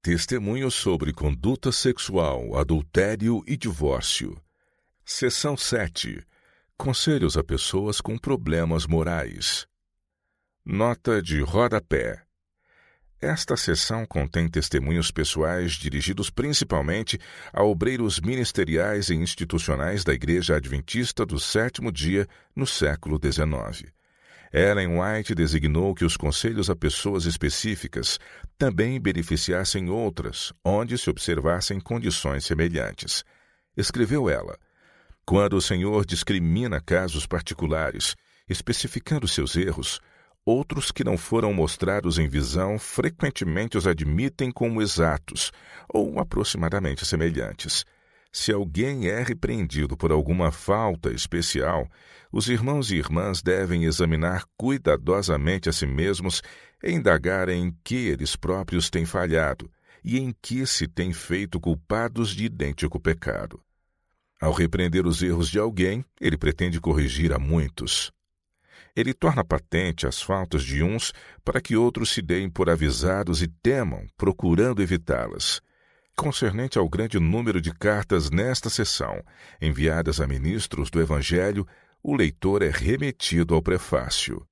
Testemunho sobre conduta sexual, adultério e divórcio. Seção 7. Conselhos a pessoas com problemas morais. Nota de rodapé. Esta seção contém testemunhos pessoais dirigidos principalmente a obreiros ministeriais e institucionais da Igreja Adventista do Sétimo Dia no século XIX. Ellen White designou que os conselhos a pessoas específicas também beneficiassem outras, onde se observassem condições semelhantes. Escreveu ela: quando o Senhor discrimina casos particulares, especificando seus erros, outros que não foram mostrados em visão frequentemente os admitem como exatos ou aproximadamente semelhantes. Se alguém é repreendido por alguma falta especial, os irmãos e irmãs devem examinar cuidadosamente a si mesmos e indagar em que eles próprios têm falhado e em que se têm feito culpados de idêntico pecado. Ao repreender os erros de alguém, ele pretende corrigir a muitos. Ele torna patente as faltas de uns para que outros se deem por avisados e temam, procurando evitá-las. Concernente ao grande número de cartas nesta seção, enviadas a ministros do Evangelho, o leitor é remetido ao prefácio.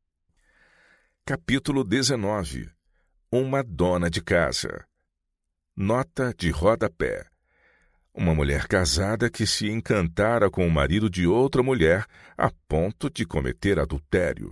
Capítulo 19. Uma dona de casa. Nota de rodapé. Uma mulher casada que se encantara com o marido de outra mulher a ponto de cometer adultério.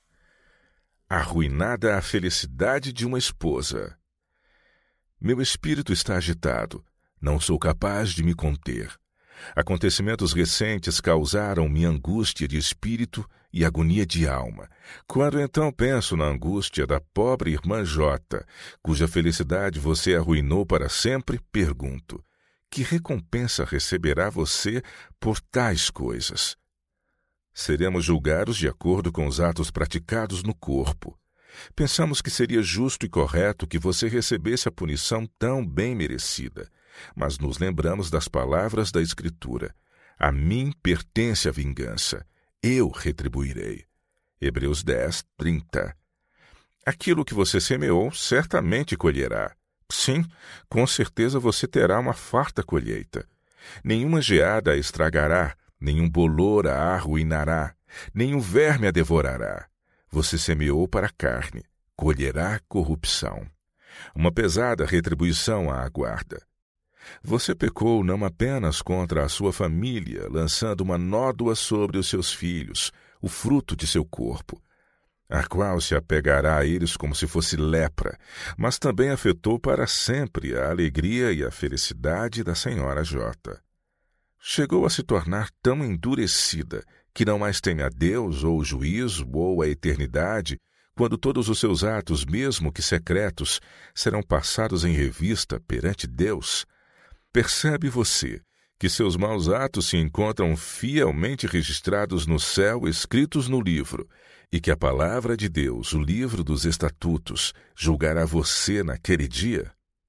Arruinada a felicidade de uma esposa. Meu espírito está agitado. Não sou capaz de me conter. Acontecimentos recentes causaram-me angústia de espírito e agonia de alma. Quando então penso na angústia da pobre irmã J, cuja felicidade você arruinou para sempre, pergunto: que recompensa receberá você por tais coisas? Seremos julgados de acordo com os atos praticados no corpo. Pensamos que seria justo e correto que você recebesse a punição tão bem merecida, mas nos lembramos das palavras da Escritura: a mim pertence a vingança, eu retribuirei. Hebreus 10, 30. Aquilo que você semeou, certamente colherá. Sim, com certeza você terá uma farta colheita. Nenhuma geada a estragará, nenhum bolor a arruinará, nenhum verme a devorará. Você semeou para a carne, colherá corrupção. Uma pesada retribuição a aguarda. Você pecou não apenas contra a sua família, lançando uma nódoa sobre os seus filhos, o fruto de seu corpo, a qual se apegará a eles como se fosse lepra, mas também afetou para sempre a alegria e a felicidade da senhora J. Chegou a se tornar tão endurecida que não mais teme a Deus ou o juízo ou a eternidade, quando todos os seus atos, mesmo que secretos, serão passados em revista perante Deus. Percebe você que seus maus atos se encontram fielmente registrados no céu, escritos no livro, e que a palavra de Deus, o livro dos estatutos, julgará você naquele dia?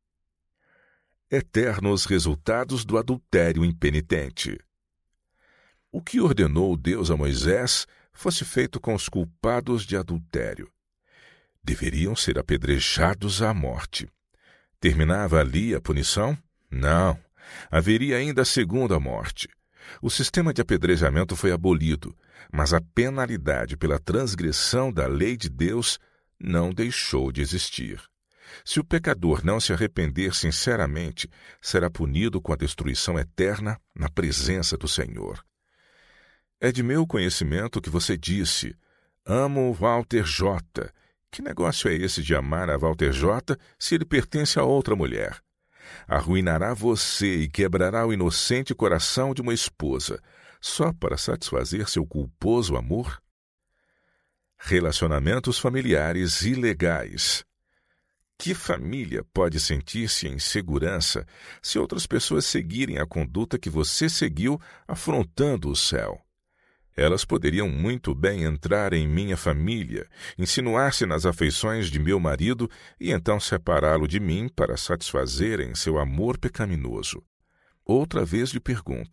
Eternos resultados do adultério impenitente. O que ordenou Deus a Moisés fosse feito com os culpados de adultério. Deveriam ser apedrejados à morte. Terminava ali a punição? Não. Haveria ainda a segunda morte. O sistema de apedrejamento foi abolido, mas a penalidade pela transgressão da lei de Deus não deixou de existir. Se o pecador não se arrepender sinceramente, será punido com a destruição eterna na presença do Senhor. É de meu conhecimento que você disse: amo Walter J. Que negócio é esse de amar a Walter J. se ele pertence a outra mulher? Arruinará você e quebrará o inocente coração de uma esposa, só para satisfazer seu culposo amor? Relacionamentos familiares ilegais. Que família pode sentir-se em segurança se outras pessoas seguirem a conduta que você seguiu, afrontando o céu? Elas poderiam muito bem entrar em minha família, insinuar-se nas afeições de meu marido e então separá-lo de mim para satisfazerem seu amor pecaminoso. Outra vez lhe pergunto: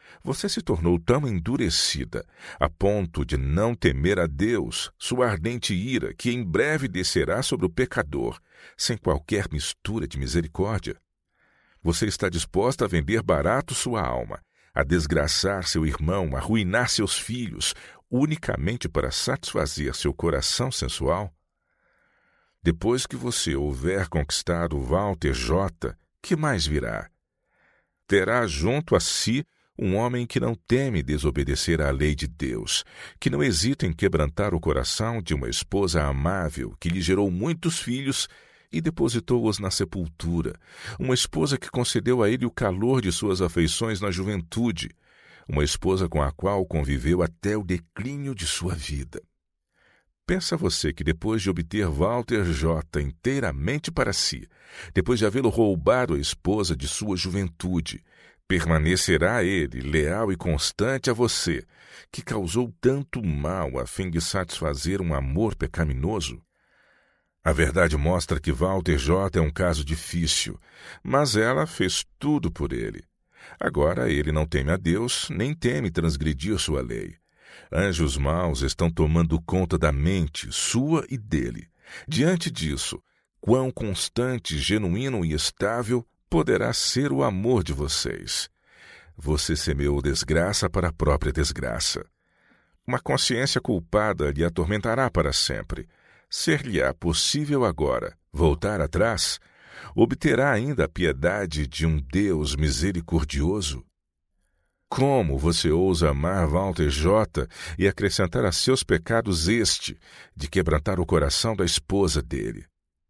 Você se tornou tão endurecida, a ponto de não temer a Deus, sua ardente ira, que em breve descerá sobre o pecador, sem qualquer mistura de misericórdia. Você está disposta a vender barato sua alma, a desgraçar seu irmão, a arruinar seus filhos, unicamente para satisfazer seu coração sensual? Depois que você houver conquistado Walter J., que mais virá? Terá junto a si um homem que não teme desobedecer à lei de Deus, que não hesita em quebrantar o coração de uma esposa amável que lhe gerou muitos filhos e depositou-os na sepultura, uma esposa que concedeu a ele o calor de suas afeições na juventude, uma esposa com a qual conviveu até o declínio de sua vida. Pensa você que depois de obter Walter J. inteiramente para si, depois de havê-lo roubado a esposa de sua juventude, permanecerá ele leal e constante a você, que causou tanto mal a fim de satisfazer um amor pecaminoso? A verdade mostra que Walter J. é um caso difícil, mas ela fez tudo por ele. Agora ele não teme a Deus, nem teme transgredir sua lei. Anjos maus estão tomando conta da mente, sua e dele. Diante disso, quão constante, genuíno e estável poderá ser o amor de vocês? Você semeou desgraça para a própria desgraça. Uma consciência culpada lhe atormentará para sempre. Ser-lhe-á possível agora voltar atrás? Obterá ainda a piedade de um Deus misericordioso? Como você ousa amar Walter J. e acrescentar a seus pecados este, de quebrantar o coração da esposa dele?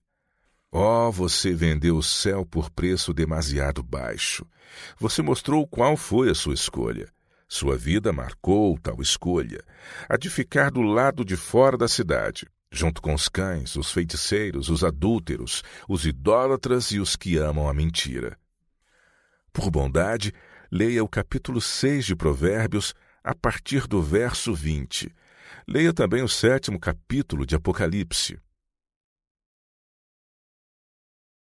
Oh, você vendeu o céu por preço demasiado baixo. Você mostrou qual foi a sua escolha. Sua vida marcou tal escolha, a de ficar do lado de fora da cidade, junto com os cães, os feiticeiros, os adúlteros, os idólatras e os que amam a mentira. Por bondade, leia o capítulo 6 de Provérbios, a partir do verso 20. Leia também o 7º capítulo de Apocalipse.